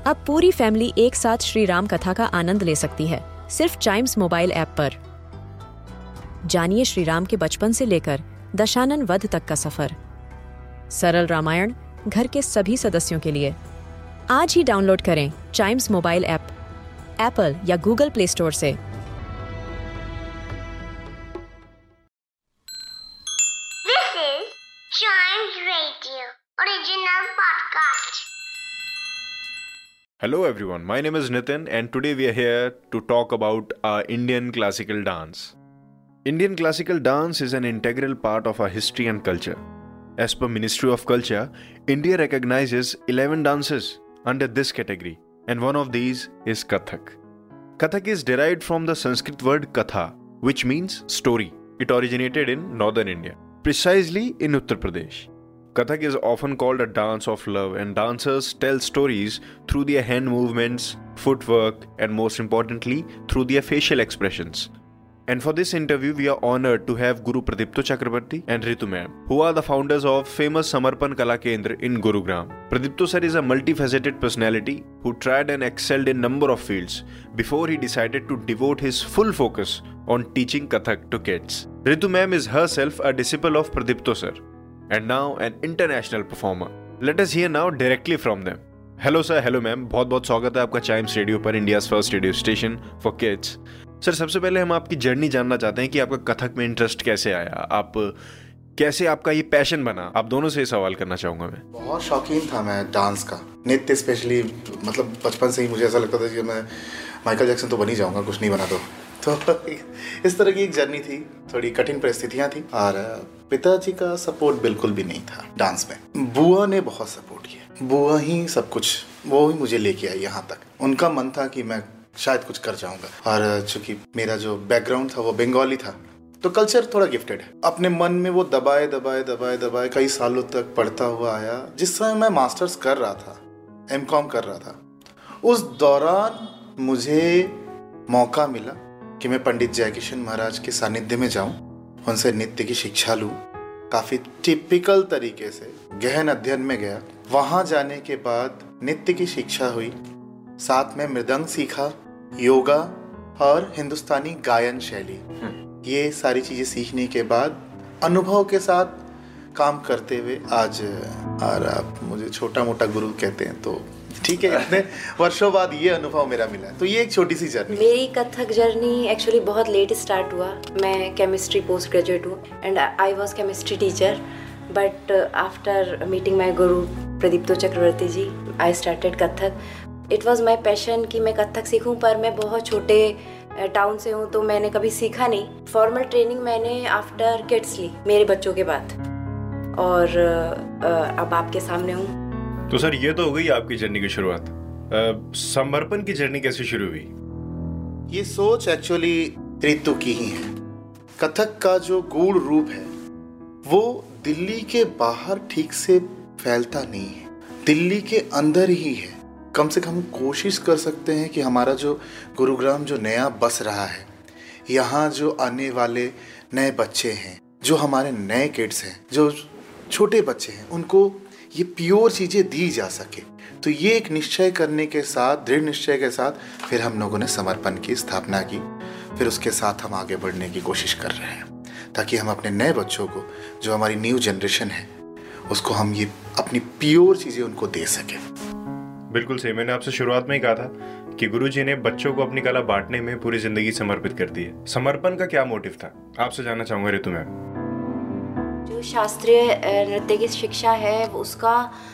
अब पूरी फैमिली एक साथ श्री राम कथा का आनंद ले सकती है सिर्फ चाइम्स मोबाइल ऐप पर। जानिए श्री राम के बचपन से लेकर दशानन वध तक का सफर। सरल रामायण घर के सभी सदस्यों के लिए। आज ही डाउनलोड करें चाइम्स मोबाइल ऐप एप्पल या गूगल प्ले स्टोर से। This is Chimes Radio original podcast. Hello everyone, my name is Nitin and today we are here to talk about our Indian classical dance. Indian classical dance is an integral part of our history and culture. As per Ministry of Culture, India recognizes 11 dances under this category and one of these is Kathak. Kathak is derived from the Sanskrit word Katha, which means story. It originated in northern India, precisely in Uttar Pradesh. Kathak is often called a dance of love and dancers tell stories through their hand movements, footwork and most importantly through their facial expressions. And for this interview we are honored to have Guru Pradipto Chakrabarti and Ritu ma'am, who are the founders of famous Samarpan Kala Kendra in Gurugram. Pradipto sir is a multifaceted personality who tried and excelled in number of fields before he decided to devote his full focus on teaching Kathak to kids. Ritu ma'am is herself a disciple of Pradipto sir and now an international performer. Let us hear now directly from them. Hello sir, hello ma'am, बहुत बहुत स्वागत है आपका Chimes radio पर, India's first radio station for kids. Sir सबसे पहले हम आपकी जर्नी जानना चाहते हैं कि आपका कथक में इंटरेस्ट कैसे आया, आप कैसे आपका ये पैशन बना। आप दोनों से सवाल करना चाहूँगा मैं। बहुत शौकीन था मैं डांस का, नृत्य स्पेशली, मतलब बचपन से ही मुझे ऐसा लगता था कि मैं माइकल जैक्सन तो बन ही जाऊँगा, कुछ नहीं बना तो इस तरह की एक जर्नी थी। थोड़ी कठिन परिस्थितियाँ थी और पिताजी का सपोर्ट बिल्कुल भी नहीं था डांस में। बुआ ने बहुत सपोर्ट किया, बुआ ही सब कुछ, वो ही मुझे लेके आई यहाँ तक। उनका मन था कि मैं शायद कुछ कर जाऊँगा और चूंकि मेरा जो बैकग्राउंड था वो बंगाली था तो कल्चर थोड़ा गिफ्टेड है। अपने मन में वो दबाए कई सालों तक पढ़ता हुआ आया। जिस समय मैं मास्टर्स कर रहा था, एमकॉम कर रहा था, उस दौरान मुझे मौका मिला कि मैं पंडित जयकिशन महाराज के सानिध्य में जाऊं, उनसे नृत्य की शिक्षा लूं। काफ़ी टिपिकल तरीके से गहन अध्ययन में गया। वहाँ जाने के बाद नृत्य की शिक्षा हुई, साथ में मृदंग सीखा, योगा और हिंदुस्तानी गायन शैली। ये सारी चीज़ें सीखने के बाद अनुभव के साथ काम करते हुए आज, और आप मुझे छोटा मोटा गुरु कहते हैं तो ठीक है, इतने वर्षों बाद ये अनुभव मेरा मिला। तो ये एक छोटी सी जर्नी। मेरी कथक जर्नी एक्चुअली बहुत लेट स्टार्ट हुआ। मैं केमिस्ट्री पोस्ट ग्रेजुएट हूँ and I was chemistry teacher, but after meeting my guru Pradipto Chakraborty ji I started Kathak. It was my passion कि मैं कथक सीखूं, पर मैं बहुत छोटे टाउन से हूँ तो मैंने कभी सीखा नहीं। फॉर्मल ट्रेनिंग मैंने आफ्टर किड्स ली, मेरे बच्चों के बाद, और अब आपके सामने हूँ। तो सर ये तो हो गई आपकी जर्नी की शुरुआत। समर्पण की जर्नी कैसे शुरू हुई? ये सोच एक्चुअली रितु की ही है। कथक का जो गूढ़ रूप है वो दिल्ली के बाहर ठीक से फैलता नहीं है, दिल्ली के अंदर ही है। कम से कम कोशिश कर सकते हैं कि हमारा जो गुरुग्राम जो नया बस रहा है, यहाँ जो आने वाले नए बच्चे हैं, जो हमारे नए किड्स हैं, जो छोटे बच्चे हैं, उनको ये प्योर चीज़ें दी जा सके। तो ये एक निश्चय करने के साथ, दृढ़ निश्चय के साथ फिर हम लोगों ने समर्पण की स्थापना की। फिर उसके साथ हम आगे बढ़ने की कोशिश कर रहे हैं ताकि हम अपने नए बच्चों को, जो हमारी न्यू जनरेशन है, उसको हम ये अपनी प्योर चीज़ें उनको दे सकें। बिल्कुल सही। मैंने आपसे शुरुआत में ही कहा था कि गुरुजी ने बच्चों को अपनी कला बांटने में पूरी जिंदगी समर्पित कर दी है। समर्पण का क्या मोटिव था, आपसे जानना चाहूँगा रितु मैम। जो शास्त्रीय नृत्य की शिक्षा है उसका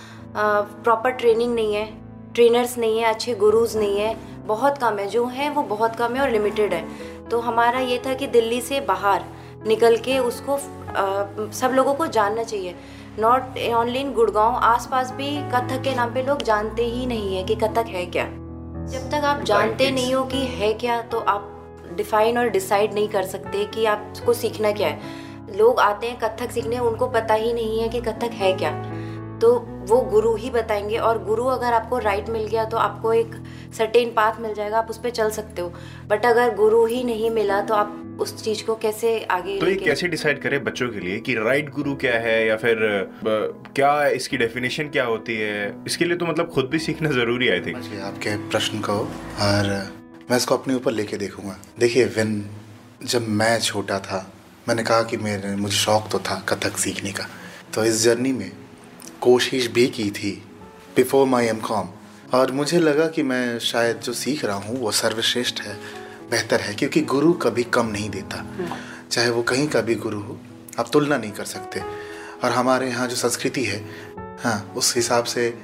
प्रॉपर ट्रेनिंग नहीं है, ट्रेनर्स नहीं है, अच्छे गुरुज नहीं है, बहुत कम है। जो है वो बहुत कम है और लिमिटेड है। तो हमारा ये था कि दिल्ली से बाहर निकल के उसको सब लोगों को जानना चाहिए। नॉट ओनली इन गुड़गांव, आसपास भी कथक के नाम पे लोग जानते ही नहीं है कि कथक है क्या। जब तक आप जानते नहीं हो कि है क्या तो आप डिफाइन और डिसाइड नहीं कर सकते कि आपको सीखना क्या है। लोग आते हैं कथक सीखने, उनको पता ही नहीं है कि कथक है क्या, तो वो गुरु ही बताएंगे। और गुरु अगर आपको राइट मिल गया तो आपको एक सर्टेन पाथ मिल जाएगा, आप उस पर चल सकते हो। बट अगर गुरु ही नहीं मिला तो आप उस चीज को कैसे आगे तो ये कैसे डिसाइड करें बच्चों के लिए कि राइट गुरु क्या है, या फिर क्या इसकी डेफिनेशन क्या होती है? इसके लिए तो मतलब खुद भी सीखना जरूरी है, आई थिंक। आपके प्रश्न को, और मैं इसको अपने ऊपर लेके देखूंगा। देखिए, जब मैं छोटा था, मैंने कहा कि मुझे शौक तो था कथक सीखने का, तो इस जर्नी में कोशिश भी की थी बिफोर माई एमकॉम, और मुझे लगा कि मैं शायद जो सीख रहा हूँ वो सर्वश्रेष्ठ है, बेहतर है, क्योंकि गुरु कभी कम नहीं देता, चाहे वो कहीं का भी गुरु हो, आप तुलना नहीं कर सकते। और हमारे यहाँ जो संस्कृति है, हाँ, उस हिसाब से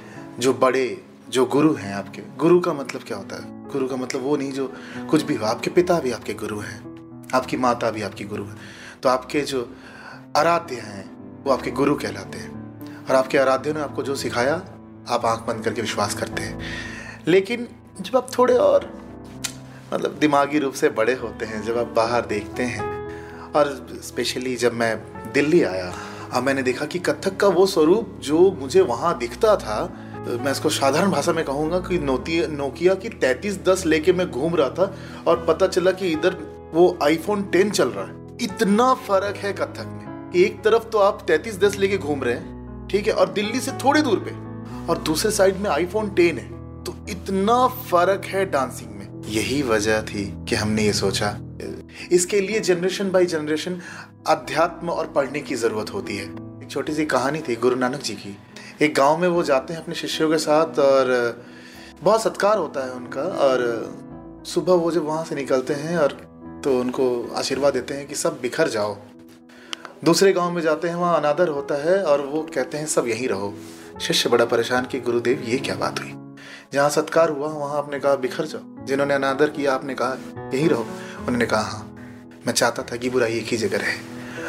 जो गुरु हैं आपके, गुरु का मतलब क्या होता है? गुरु का मतलब वो नहीं जो कुछ भी हो, आपके पिता भी आपके गुरु हैं, आपकी माता भी आपकी गुरु है, तो आपके जो आराध्य हैं वो आपके गुरु कहलाते हैं, और आपके आराध्य ने आपको जो सिखाया आप आंख बंद करके विश्वास करते हैं। लेकिन जब आप थोड़े और मतलब दिमागी रूप से बड़े होते हैं, जब आप बाहर देखते हैं, और स्पेशली जब मैं दिल्ली आया, अब मैंने देखा कि कथक का वो स्वरूप जो मुझे वहाँ दिखता था, मैं इसको साधारण भाषा में कहूँगा कि नोकिया की 3310 लेके मैं घूम रहा था, और पता चला कि इधर वो आईफोन 10 चल रहा है। इतना फर्क है कथक में कि एक तरफ तो आप 3310 लेके घूम रहे हैं, ठीक है, और दिल्ली से थोड़ी दूर पे, और दूसरे साइड में आईफोन 10 है, तो इतना फर्क है डांसिंग में। यही वजह थी कि हमने ये सोचा, इसके लिए जनरेशन बाय जनरेशन अध्यात्म और पढ़ने की जरूरत होती है। एक छोटी सी कहानी थी गुरु नानक जी की। एक गांव में वो जाते हैं अपने शिष्यों के साथ, और बहुत सत्कार होता है उनका, और सुबह वो जब वहां से निकलते हैं और तो उनको आशीर्वाद देते हैं कि सब बिखर जाओ। दूसरे गांव में जाते हैं, वहाँ अनादर होता है, और वो कहते हैं सब यहीं रहो। शिष्य बड़ा परेशान कि गुरुदेव ये क्या बात हुई? जहाँ सत्कार हुआ वहाँ आपने कहा बिखर जाओ, जिन्होंने अनादर किया आपने कहा यहीं रहो। उन्होंने कहा हाँ, मैं चाहता था कि बुराई एक ही जगह रहे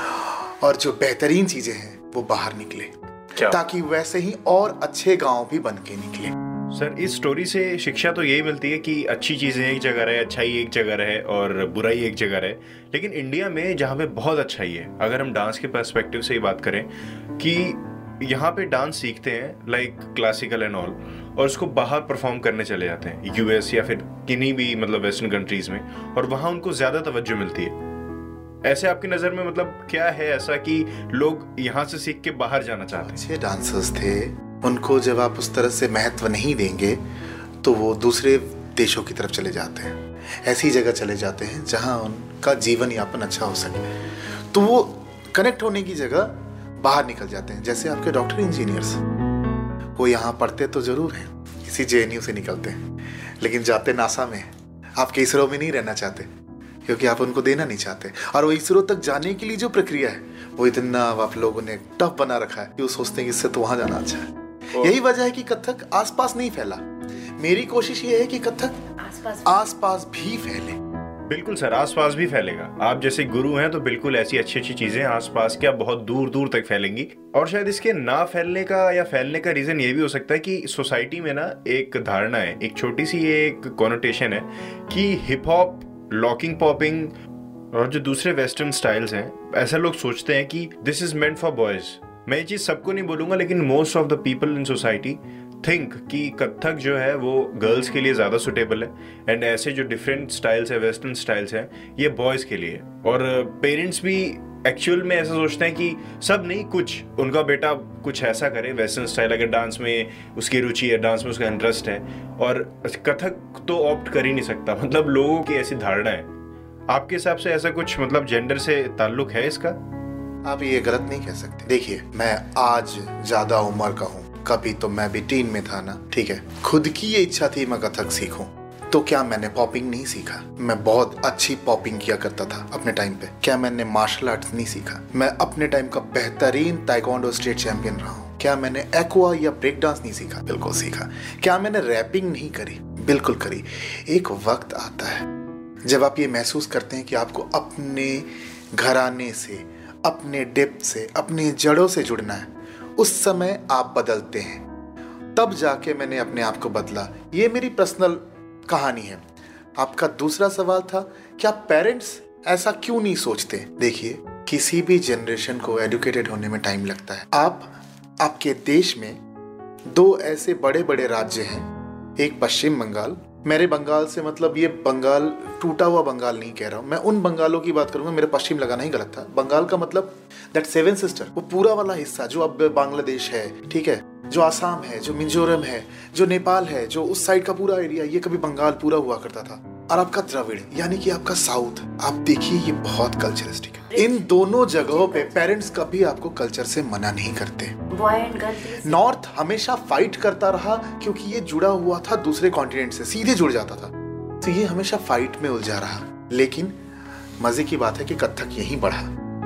और जो बेहतरीन चीजें हैं वो बाहर निकले, ताकि वैसे ही और अच्छे गांव भी बन के निकले। सर, इस स्टोरी से शिक्षा तो यही मिलती है कि अच्छी चीजें एक जगह रहे, अच्छाई एक जगह रहे, और बुराई एक जगह रहे। लेकिन इंडिया में जहाँ पे बहुत अच्छाई है, अगर हम डांस के पर्सपेक्टिव से ही बात करें, कि यहाँ पे डांस सीखते हैं लाइक क्लासिकल एंड ऑल, और उसको बाहर परफॉर्म करने चले जाते हैं यूएस या फिर किन्हीं भी मतलब वेस्टर्न कंट्रीज में, और वहाँ उनको ज्यादा तवज्जो मिलती है। ऐसे आपकी नजर में मतलब क्या है ऐसा कि लोग यहाँ से सीख के बाहर जाना चाहते हैं? अच्छे डांसर्स थे, उनको जब आप उस तरह से महत्व नहीं देंगे तो वो दूसरे देशों की तरफ चले जाते हैं, ऐसी जगह चले जाते हैं जहाँ उनका जीवन यापन अच्छा हो सके, तो वो कनेक्ट होने की जगह बाहर निकल जाते हैं। जैसे आपके डॉक्टर इंजीनियर्स, वो यहाँ पढ़ते तो जरूर हैं, किसी JNU से निकलते हैं, लेकिन जाते नासा में। आप इसरो में नहीं रहना चाहते क्योंकि आप उनको देना नहीं चाहते, और वो इसरो तक जाने के लिए जो प्रक्रिया है वो इतना आप लोगों ने टफ बना रखा है कि वो सोचते हैं कि इससे तो वहां जाना अच्छा है। यही वजह है कि कथक आसपास नहीं फैला। मेरी कोशिश ये है कि कथक आसपास भी फैले। बिल्कुल सर, आसपास भी फैलेगा। आप जैसे गुरु हैं तो बिल्कुल ऐसी अच्छी अच्छी चीजें आसपास क्या बहुत दूर दूर तक फैलेंगी। और शायद इसके ना फैलने का या फैलने का रीजन ये भी हो सकता है कि सोसाइटी में ना एक धारणा है, एक छोटी सी ये एक कॉनोटेशन है कि हिप हॉप, लॉकिंग, पॉपिंग और जो दूसरे वेस्टर्न स्टाइल्स हैं, ऐसा लोग सोचते हैं कि this is meant for boys. मैं ये चीज सबको नहीं बोलूंगा, लेकिन most of the people in society think कि कथक जो है वो गर्ल्स के लिए ज़्यादा सुटेबल है, एंड ऐसे जो डिफरेंट स्टाइल्स है, वेस्टर्न स्टाइल्स हैं, ये बॉयज़ के लिए। और पेरेंट्स भी एक्चुअल में ऐसा सोचते हैं कि सब नहीं, कुछ उनका बेटा कुछ ऐसा करे वेस्टर्न स्टाइल, अगर डांस में उसकी रुचि है, डांस में उसका इंटरेस्ट है, और कथक तो ऑप्ट कर ही नहीं सकता। मतलब लोगों की ऐसी धारणा है। आपके हिसाब से ऐसा कुछ मतलब जेंडर से ताल्लुक है इसका? आप ये गलत नहीं कह सकते। देखिए, मैं आज ज़्यादा उम्र का हूँ, कभी तो मैं भी टीन में था ना, ठीक है। खुद की ये इच्छा थी मैं कथक सीखूं, तो क्या मैंने पॉपिंग नहीं सीखा? मैं बहुत अच्छी पॉपिंग किया करता था अपने टाइम पे। क्या मैंने मार्शल आर्ट्स नहीं सीखा? मैं अपने टाइम का बेहतरीन ताइक्वांडो स्टेट चैंपियन रहा हूँ। क्या मैंने एक्वा या ब्रेक डांस नहीं सीखा? बिल्कुल सीखा। क्या मैंने रैपिंग नहीं करी? बिल्कुल करी। एक वक्त आता है जब आप ये महसूस करते हैं कि आपको अपने घराने से, अपने डेप्थ से, अपने जड़ों से जुड़ना है। उस समय आप बदलते हैं, तब जाके मैंने अपने आप को बदला। ये मेरी पर्सनल कहानी है। आपका दूसरा सवाल था, क्या पेरेंट्स ऐसा क्यों नहीं सोचते? देखिए, किसी भी जनरेशन को एजुकेटेड होने में टाइम लगता है। आपके देश में दो ऐसे बड़े बड़े राज्य हैं, एक पश्चिम बंगाल मेरे बंगाल से मतलब ये बंगाल टूटा हुआ बंगाल नहीं कह रहा हूँ मैं, उन बंगालों की बात करूंगा, मेरे पश्चिम लगाना ही गलत था। बंगाल का मतलब दैट 7 सिस्टर, वो पूरा वाला हिस्सा जो अब बांग्लादेश है, ठीक है, जो आसाम है, जो मिजोरम है, जो नेपाल है, जो उस साइड का पूरा एरिया, ये कभी बंगाल पूरा हुआ करता था। और आपका द्रविड़ यानी कि आपका साउथ, आप देखिए ये बहुत कल्चरिस्टिक है। इन दोनों जगहों पे पेरेंट्स कभी आपको कल्चर से मना नहीं करते। नॉर्थ हमेशा फाइट करता रहा क्योंकि ये जुड़ा हुआ था दूसरे कॉन्टिनेंट से, सीधे जुड़ जाता था, तो ये हमेशा फाइट में उलझा रहा। लेकिन मजे की बात है कि कथक यहीं बढ़ा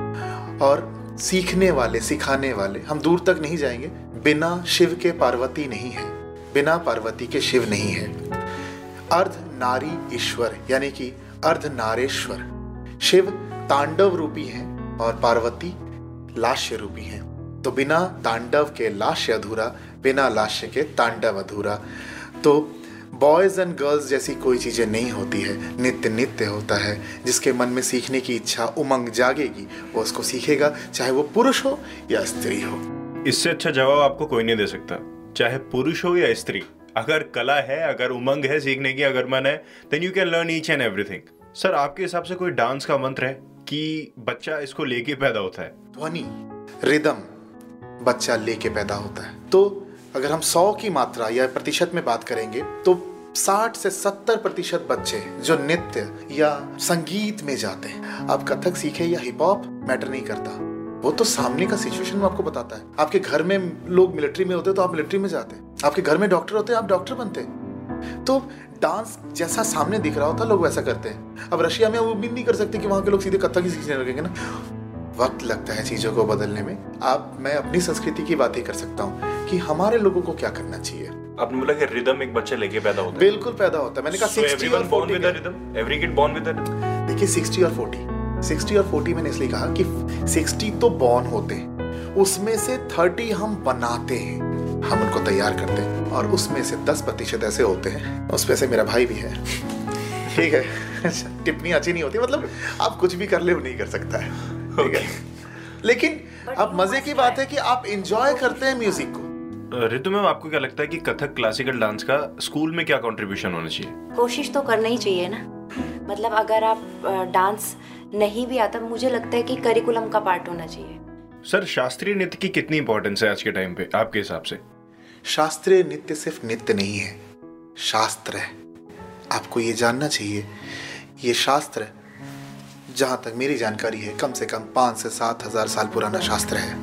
और सीखने वाले, सिखाने वाले, हम दूर तक नहीं जाएंगे, बिना शिव के पार्वती नहीं है, बिना पार्वती के शिव नहीं है। अर्ध नारी ईश्वर यानी कि अर्ध नारेश्वर, शिव तांडव रूपी हैं और पार्वती लास्य रूपी हैं। तो बिना तांडव के लास्य अधूरा, बिना लास्य के तांडव अधूरा। तो बॉयज एंड गर्ल्स जैसी कोई चीजें नहीं होती है, नित्य नित्य होता है। जिसके मन में सीखने की इच्छा, उमंग जागेगी, वो उसको सीखेगा, चाहे वो पुरुष हो या स्त्री हो। इससे अच्छा जवाब आपको कोई नहीं दे सकता, चाहे पुरुष हो या स्त्री। अगर कला है, अगर उमंग है सीखने की, अगर मन है, then you can learn each and everything. Sir, आपके हिसाब से कोई डांस का मंत्र है कि बच्चा इसको लेके पैदा होता है? ध्वनि, रिदम बच्चा लेके पैदा होता है। तो अगर हम 100 की मात्रा या प्रतिशत में बात करेंगे तो 60 से 70% बच्चे जो नृत्य या संगीत में जाते हैं, आप कथक सीखे या हिप हॉप मैटर नहीं करता, वो तो सामने का सिचुएशन आपको बताता है। आपके घर में लोग मिलिट्री में होते तो आप मिलिट्री में जाते, आपके घर में डॉक्टर होते आप डॉक्टर बनते। तो डांस जैसा सामने दिख रहा होता लोग वैसा करते हैं। अब रशिया में वो उम्मीद नहीं कर सकते कि वहां के लोग सीधे कथक ही सीखने लगेंगे ना, वक्त लगता है चीजों को बदलने में। मैं अपनी संस्कृति की बात ही कर सकता हूँ कि हमारे लोगों को क्या करना चाहिए। आपने बोला कि रिदम एक बच्चा लेके पैदा होता है। बिल्कुल पैदा होता है। मैंने कहा 60 और 40 every kid born with it. देखिए 60 और 40 मैंने इसलिए कहा कि 60 तो बॉर्न होते हैं, उसमें से 30 हम बनाते हैं, हम उनको तैयार करते हैं, और उसमें से 10% ऐसे होते हैं, उसमें से मेरा भाई भी है। ठीक है, टिप्पणी अच्छी नहीं होती, मतलब आप कुछ भी कर ले वो नहीं कर सकता है, ठीक है। लेकिन अब मजे की बात है कि आप एंजॉय करते हैं म्यूजिक को। रितु मैम, आपको क्या लगता है कि कथक क्लासिकल डांस का स्कूल में क्या कंट्रीब्यूशन होना चाहिए? कोशिश तो करना ही चाहिए ना, मतलब अगर आप डांस नहीं भी आता, मुझे लगता है कि करिकुलम का पार्ट होना चाहिए। सर, शास्त्रीय नृत्य की कितनी इंपॉर्टेंस है आज के टाइम पे आपके हिसाब से? शास्त्रीय नृत्य सिर्फ नृत्य नहीं है, शास्त्र है। आपको ये जानना चाहिए, ये शास्त्र जहां तक मेरी जानकारी है कम से कम 5 से 7 हजार साल पुराना शास्त्र है।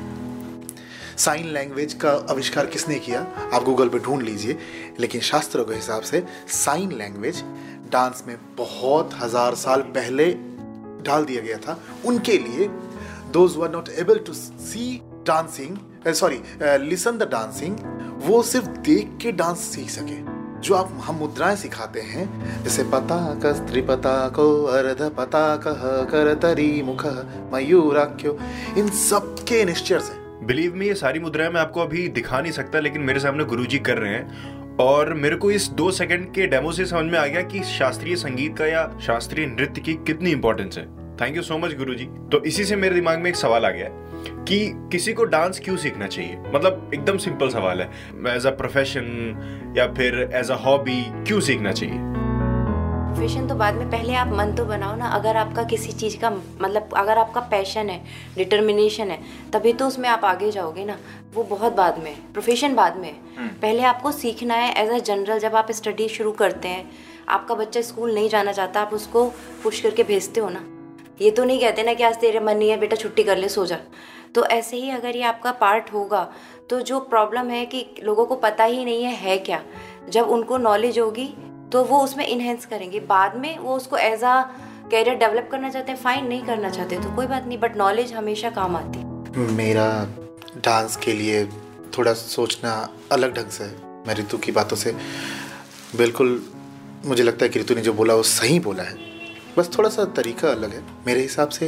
साइन लैंग्वेज का आविष्कार किसने किया आप गूगल पे ढूंढ लीजिए, लेकिन शास्त्रों के हिसाब से साइन लैंग्वेज डांस में बहुत हजार साल पहले डाल दिया गया था। उनके लिए those who are not able to see dancing, listen the dancing, वो सिर्फ देख के डांस सीख सके। जो हम मुद्राएं सिखाते हैं, जैसे पताक त्रिपताको अर्ध पताकः करतरी मुखः मयूराख्यो, इन सब के निश्चय से। बिलीव मी, ये सारी मुद्राएं मैं आपको अभी दिखा नहीं सकता, लेकिन मेरे सामने गुरुजी कर रहे हैं और मेरे को इस 2 सेकंड के डेमो से समझ में आ गया कि शास्त्रीय संगीत का या शास्त्रीय नृत्य की कितनी इंपॉर्टेंस है। Thank you so much guruji. तो इसी से मेरे दिमाग में एक सवाल आ गया है कि किसी को डांस क्यों सीखना चाहिए? मतलब एकदम सिंपल सवाल है, एज अ प्रोफेशन या फिर एज अ हॉबी क्यों सीखना चाहिए? प्रोफेशन तो बाद में, पहले आप मन तो बनाओ ना। अगर आपका किसी चीज़ का मतलब, अगर आपका पैशन है, डिटर्मिनेशन है, तभी तो उसमें आप आगे जाओगे ना। वो बहुत बाद में, प्रोफेशन बाद में। पहले आपको सीखना है एज अ जनरल। जब आप स्टडी शुरू करते हैं, आपका बच्चा स्कूल नहीं जाना चाहता, आप उसको पुश करके भेजते हो ना। ये तो नहीं कहते ना कि आज तेरे मन नहीं है बेटा, छुट्टी कर ले, सो जा। तो ऐसे ही अगर ये आपका पार्ट होगा, तो जो प्रॉब्लम है कि लोगों को पता ही नहीं है क्या, जब उनको नॉलेज होगी तो वो उसमें इन्हेंस करेंगे। बाद में वो उसको एज अ कैरियर डेवलप करना चाहते हैं, फाइन। नहीं करना चाहते तो कोई बात नहीं, बट नॉलेज हमेशा काम आती है। मेरा डांस के लिए थोड़ा सोचना अलग ढंग से है। मैं ऋतु की बातों से बिल्कुल, मुझे लगता है कि ऋतु ने जो बोला वो सही बोला है, बस थोड़ा सा तरीका अलग है। मेरे हिसाब से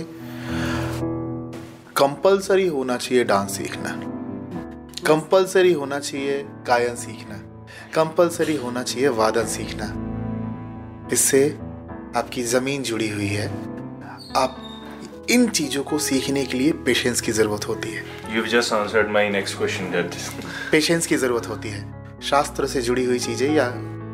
कंपलसरी होना चाहिए डांस सीखना, कंपलसरी होना चाहिए गायन सीखना, कंपलसरी होना चाहिए वादन सीखना। इससे आपकी ज़मीन जुड़ी हुई है। आप इन चीज़ों को सीखने के लिए पेशेंस की ज़रूरत होती है। You've just answered my next question, Dad. Patience की ज़रूरत होती है। शास्त्र से जुड़ी हुई चीज़ें या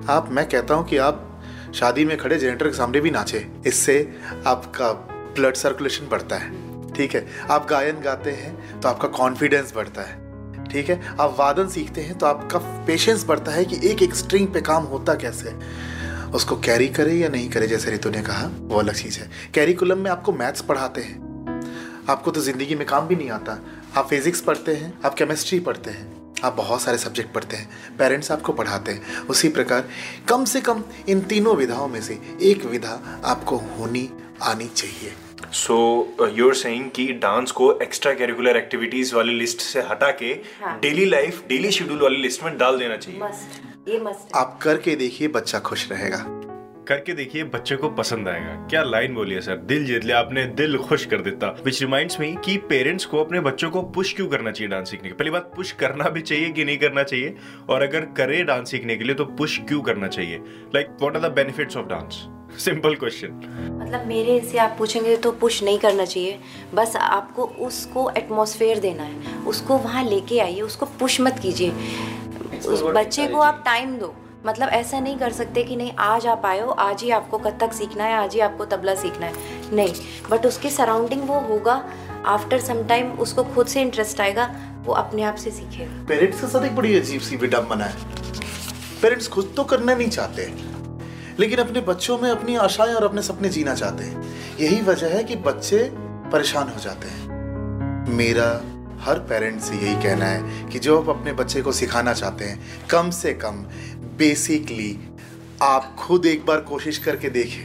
मैं कहता हूँ कि आप शादी में खड़े जनरेटर के सामने भी नाचे, इससे आपका ब्लड सर्कुलेशन बढ़ता है। ठीक है, आप गायन गाते हैं तो आपका कॉन्फिडेंस बढ़ता है। ठीक है, आप वादन सीखते हैं तो आपका पेशेंस बढ़ता है कि एक स्ट्रिंग पे काम होता कैसे, उसको कैरी करे या नहीं करे, जैसे रितु ने कहा वो अलग चीज़ है। कैरिकुलम में आपको मैथ्स पढ़ाते हैं, आपको तो ज़िंदगी में काम भी नहीं आता। आप फिजिक्स पढ़ते हैं, आप केमिस्ट्री पढ़ते हैं, आप बहुत सारे सब्जेक्ट पढ़ते हैं, पेरेंट्स आपको पढ़ाते हैं। उसी प्रकार कम से कम इन तीनों विधाओं में से एक विधा आपको आनी चाहिए। सो you're saying कि डांस को एक्स्ट्रा करिकुलर एक्टिविटीज वाली लिस्ट से हटा के डेली लाइफ, डेली शेड्यूल वाली लिस्ट में डाल देना चाहिए। ये मस्ट। आप करके देखिए, बच्चा खुश रहेगा। करके देखिए, बच्चे को पसंद आएगा। क्या लाइन बोली है सर, दिल जीत लिया आपने, दिल खुश कर देता। विच रिमाइंड्स मी कि पेरेंट्स को अपने बच्चों को पुश क्यों करना चाहिए डांस सीखने के। पहली बात, पुश करना भी चाहिए कि नहीं करना चाहिए, और अगर करे डांस सीखने के लिए तो पुश क्यों करना चाहिए। Like what are the benefits of dance? Simple question. मतलब मेरे से आप पूछेंगे तो पुश नहीं करना चाहिए, बस आपको उसको एटमॉस्फेयर देना है, उसको वहाँ लेके आइए, उसको पुश मत कीजिए। उस बच्चे को आप टाइम दो। मतलब ऐसा नहीं कर सकते कि नहीं आज आप आए हो, आज ही आपको कथक सीखना है, आज ही आपको तबला सीखना है, नहीं। बट उसके सराउंडिंग वो होगा, आफ्टर सम टाइम उसको खुद से इंटरेस्ट आएगा, वो अपने आप से सीखेगा। पेरेंट्स के साथ एक बड़ी अजीब सी विडंबना है। पेरेंट्स खुद तो करना नहीं चाहते, लेकिन अपने बच्चों में अपनी आशाएं और अपने सपने जीना चाहते हैं। यही वजह है कि बच्चे परेशान हो जाते हैं। मेरा हर पेरेंट्स से यही कहना है कि जो आप अपने बच्चे को सिखाना चाहते हैं, कम से कम बेसिकली आप खुद एक बार कोशिश करके देखें,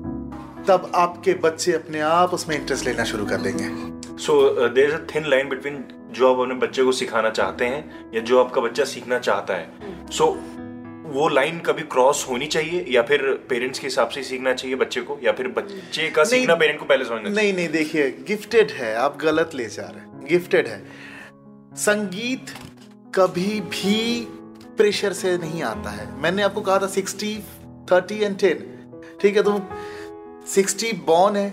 तब आपके बच्चे अपने आप उसमें इंटरेस्ट लेना शुरू कर देंगे। So there is a thin line between जो आप अपने बच्चे को सिखाना चाहते हैं या जो आपका बच्चा सीखना चाहता है। सो वो लाइन कभी क्रॉस होनी चाहिए, या फिर पेरेंट्स के हिसाब से सीखना चाहिए बच्चे को, या फिर बच्चे का सीखना पेरेंट को पहले समझना चाहिए? नहीं, देखिए, गिफ्टेड है, आप गलत ले जा रहे हैं। गिफ्टेड है, संगीत कभी भी प्रेशर से नहीं आता है। मैंने आपको कहा था 60, 30 and 10। ठीक है, तो 60 बॉर्न है,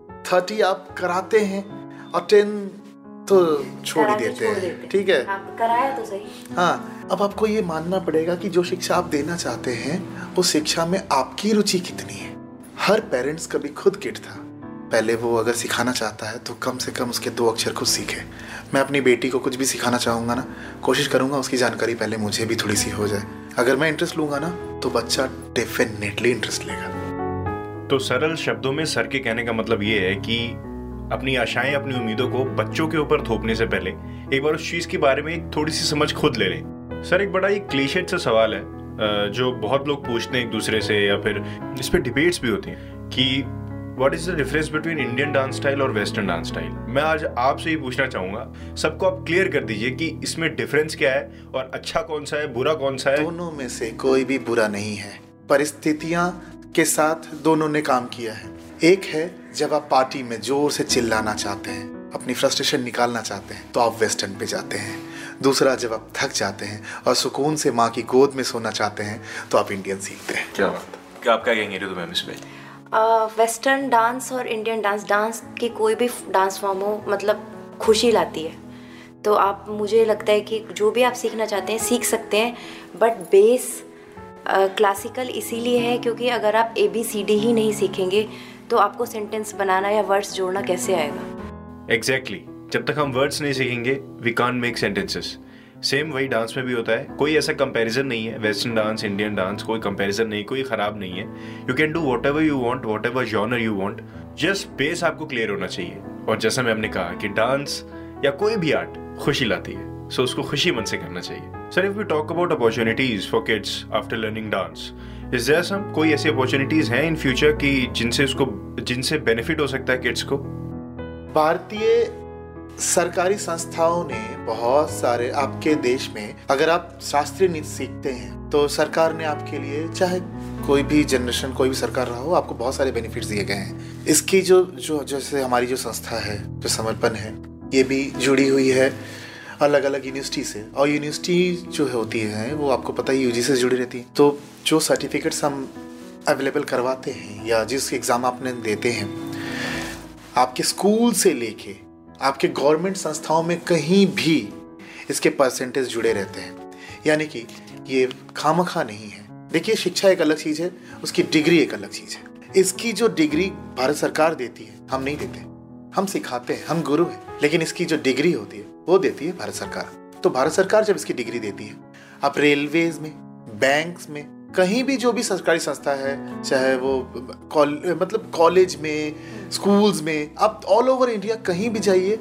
30 आप कराते हैं और 10 तो छोड़ ही देते हैं। ठीक है, कराया तो सही। हाँ, अब आपको ये मानना पड़ेगा कि जो शिक्षा आप देना चाहते हैं उस शिक्षा में आपकी रुचि कितनी है। हर पेरेंट्स कभी खुद किड था। पहले वो अगर सिखाना चाहता है तो कम से कम उसके 2 अक्षर खुद सीखे। मैं अपनी बेटी को कुछ भी सिखाना चाहूँगा ना, कोशिश करूँगा उसकी जानकारी पहले मुझे भी थोड़ी सी हो जाए। अगर मैं इंटरेस्ट लूँगा ना तो बच्चा डेफिनेटली इंटरेस्ट लेगा। तो सरल शब्दों में सर के कहने का मतलब ये है कि अपनी आशाएं, अपनी उम्मीदों को बच्चों के ऊपर थोपने से पहले एक बार उस चीज के बारे में एक थोड़ी सी समझ खुद ले लें। सर, एक बड़ा ही क्लीशेड सा सवाल है जो बहुत लोग पूछते हैं एक दूसरे से, या फिर इस पे डिबेट्स भी होती हैं कि what is the difference between Indian dance style और वेस्टर्न डांस स्टाइल। मैं आज आपसे ही पूछना चाहूंगा, सबको आप क्लियर कर दीजिए कि इसमें डिफरेंस क्या है और अच्छा कौन सा है, बुरा कौन सा है। दोनों में से कोई भी बुरा नहीं है। परिस्थितियां के साथ दोनों ने काम किया है। एक है जब आप पार्टी में जोर से चिल्लाना चाहते हैं, अपनी फ्रस्ट्रेशन निकालना चाहते हैं, तो आप वेस्टर्न पे जाते हैं। दूसरा, जब आप थक जाते हैं और सुकून से माँ की गोद में सोना चाहते हैं, तो आप इंडियन सीखते हैं। क्या बात, क्या आप क्या कहेंगे रितु मैम इस पे? वेस्टर्न डांस और इंडियन डांस की कोई भी डांस फॉर्म हो, मतलब खुशी लाती है। तो आप, मुझे लगता है कि जो भी आप सीखना चाहते हैं सीख सकते हैं, बट बेस क्लासिकल इसीलिए है क्योंकि अगर आप ABCD ही नहीं सीखेंगे तो आपको सेंटेंस बनाना या वर्ड्स जोड़ना कैसे आएगा? एग्जैक्टली, जब तक हम वर्ड्स नहीं सीखेंगे we can't make sentences. Same वही डांस में भी होता है। कोई ऐसा कंपैरिजन नहीं है, वेस्टर्न डांस, इंडियन डांस, कोई कंपैरिजन नहीं, कोई खराब नहीं है। You can do whatever you want, whatever genre you want, just base आपको क्लियर होना चाहिए। और जैसा मैंने कहा कि डांस या कोई भी आर्ट खुशी लाती है, सो उसको खुशी मन से करना चाहिए। Sir, if we talk about opportunities for kids after learning dance, is there some, कोई ऐसी अपॉर्चुनिटीज हैं इन फ्यूचर की जिनसे बेनिफिट हो सकता है किड्स को? भारतीय सरकारी संस्थाओं ने बहुत सारे, आपके देश में अगर आप शास्त्रीय नृत्य सीखते हैं तो सरकार ने आपके लिए, चाहे कोई भी जनरेशन, कोई भी सरकार रहा हो, आपको बहुत सारे बेनिफिट्स दिए गए हैं। इसकी जो जैसे हमारी जो संस्था है, जो समर्पण है, ये भी जुड़ी हुई है अलग अलग यूनिवर्सिटी से। और यूनिवर्सिटी जो होती है वो आपको पता ही UGC से जुड़ी रहती है। तो जो सर्टिफिकेट्स हम अवेलेबल करवाते हैं या जिस एग्ज़ाम आपने देते हैं, आपके स्कूल से लेके आपके गवर्नमेंट संस्थाओं में कहीं भी इसके परसेंटेज जुड़े रहते हैं। यानी कि ये खामखा नहीं है। देखिए, शिक्षा एक अलग चीज़ है, उसकी डिग्री एक अलग चीज़ है। इसकी जो डिग्री भारत सरकार देती है, हम नहीं देते, हम सिखाते हैं, हम गुरु हैं, लेकिन इसकी जो डिग्री होती है वो देती है भारत सरकार। तो भारत सरकार जब इसकी डिग्री देती है, आप रेलवेज में, बैंक्स में, कहीं भी जो भी सरकारी संस्था है, चाहे वो मतलब कॉलेज में, स्कूल्स में, आप ऑल ओवर इंडिया कहीं भी जाइए,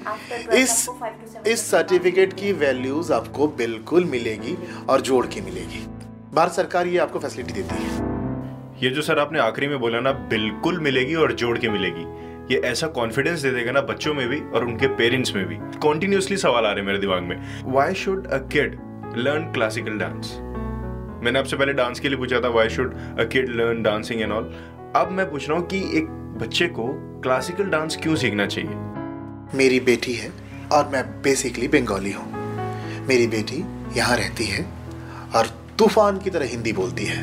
इस सर्टिफिकेट की वैल्यूज आपको बिल्कुल मिलेगी और जोड़ के मिलेगी। भारत सरकार ये आपको फैसिलिटी देती है। ये जो सर आपने आखिरी में बोला ना, बिल्कुल मिलेगी और जोड़ के मिलेगी, ये ऐसा कॉन्फिडेंस दे देगा ना बच्चों में भी और उनके पेरेंट्स में भी। कॉन्टिन्यूसली सवाल आ रहे हैं मेरे दिमाग में, why should a kid learn classical dance? मैंने आपसे पहले डांस के लिए पूछा था, why should a kid learn dancing and all. अब मैं पूछ रहा हूँ कि एक बच्चे को क्लासिकल डांस क्यों सीखना चाहिए? मेरी बेटी है और मैं बेसिकली बंगाली हूँ। मेरी बेटी यहाँ रहती है और तूफान की तरह हिंदी बोलती है,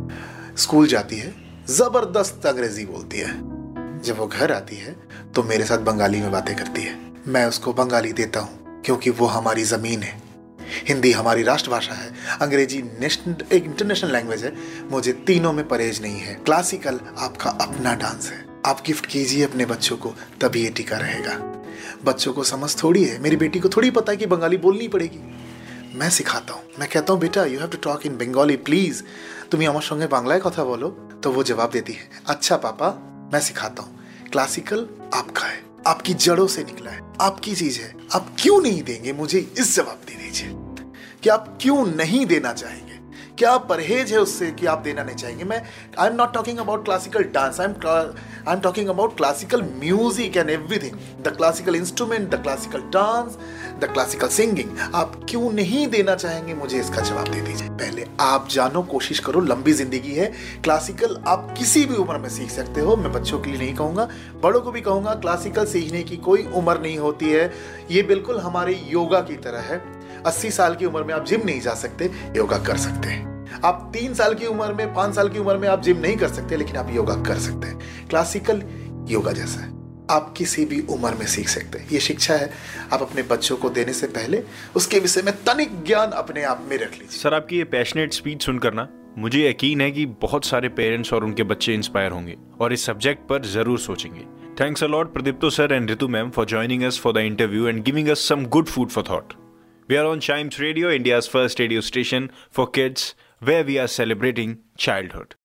स्कूल जाती है, जबरदस्त अंग्रेजी बोलती है। जब वो घर आती है तो मेरे साथ बंगाली में बातें करती है। मैं उसको बंगाली देता हूँ क्योंकि वो हमारी ज़मीन है। हिंदी हमारी राष्ट्रभाषा है, अंग्रेजी एक इंटरनेशनल लैंग्वेज है। मुझे तीनों में परहेज नहीं है। क्लासिकल आपका अपना डांस है, आप गिफ्ट कीजिए अपने बच्चों को, तभी ये टिका रहेगा। बच्चों को समझ थोड़ी है, मेरी बेटी को थोड़ी पता है कि बंगाली बोलनी पड़ेगी। मैं सिखाता हूँ, मैं कहता हूँ बेटा you have to talk in Bengali please, तुम्हें আমার সঙ্গে বাংলায় কথা बोलो। तो वो जवाब देती है, अच्छा पापा मैं सिखाता हूँ। क्लासिकल आपका है, आपकी जड़ों से निकला है, आपकी चीज है, आप क्यों नहीं देंगे? मुझे इस जवाब दे दीजिए कि आप क्यों नहीं देना चाहेंगे, क्या परहेज है उससे कि आप देना नहीं चाहेंगे। मैं I am not talking about classical dance, I am talking about classical music and everything, the classical instrument, the classical dance, the classical singing. आप क्यों नहीं देना चाहेंगे, मुझे इसका जवाब दे दीजिए। पहले आप जानो, कोशिश करो, लंबी जिंदगी है। क्लासिकल आप किसी भी उम्र में सीख सकते हो। मैं बच्चों के लिए नहीं कहूँगा, बड़ों को भी कहूँगा, क्लासिकल सीखने की कोई उम्र नहीं होती है। ये बिल्कुल हमारे योगा की तरह है। 80 साल की उम्र में आप जिम नहीं जा सकते, योगा कर सकते हैं। आप 3 साल की उम्र में, 5 साल की उम्र में आप जिम नहीं कर सकते, लेकिन आप योगा कर सकते हैं। क्लासिकल योगा जैसा है, आप किसी भी उम्र में सीख सकते हैं। ये शिक्षा है, आप अपने बच्चों को देने से पहले उसके विषय में तनिक ज्ञान अपने आप में रख लीजिए। सर आपकी ये पैशनेट स्पीच सुनकर ना मुझे यकीन है कि बहुत सारे पेरेंट्स और उनके बच्चे इंस्पायर होंगे और इस सब्जेक्ट पर जरूर सोचेंगे। Thanks a lot, Pradipto sir and Ritu ma'am, for joining us for the interview and giving us some good food for thought. We are on Chimes Radio, India's first radio station for kids, where we are celebrating childhood.